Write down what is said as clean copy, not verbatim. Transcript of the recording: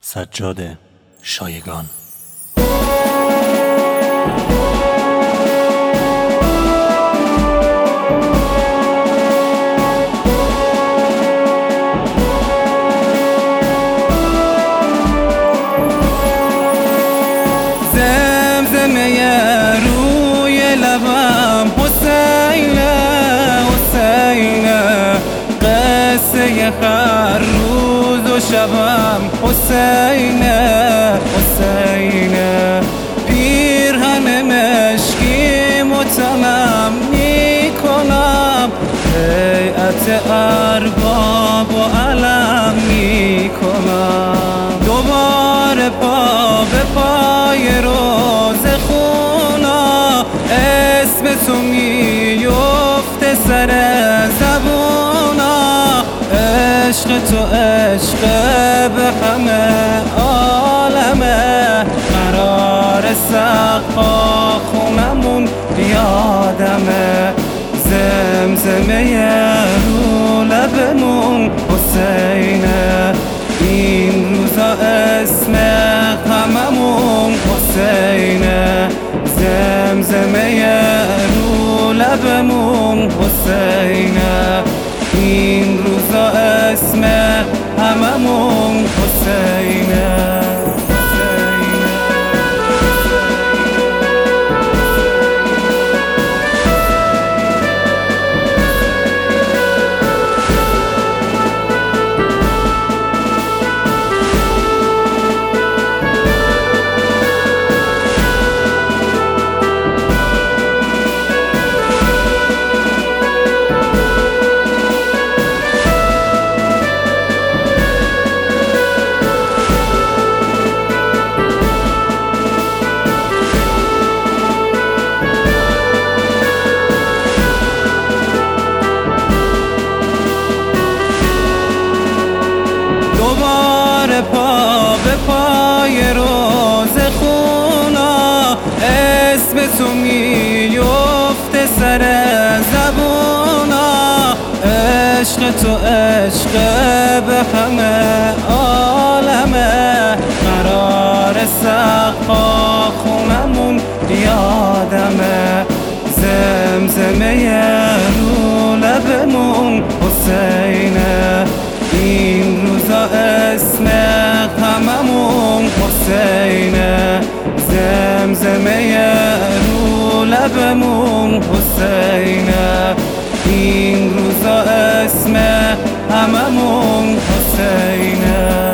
سجاد شایگان. زمزمه روی لبم حسینه حسینه، قصه هر روز و شبم حسینه حسینه، پیرهن مشکی متنم میکنم، بیعت ارباب و علم میکنم، دوباره پا به پای روز خونا، اسم تو میفته سر زبونا، عشق تو عشق به همه عالمه، قرار سقا خونمون یادمه، زمزمه رو لبمون حسینه، این روزا اسم هممون حسینه، زمزمه رو لبمون حسینه، این روزا اسم هممون حسینه. دوباره پا به پای روز خونا، اسم تو میفته سر زبونا، عشق تو عشق به همه عالمه، قرار سقا خونمون یادمه، زمزمه رو لبمون حسینه، این روزا اسم هممون حسینه، زمزمه رو لبمون حسینه، این روزا اسم هممون حسینه.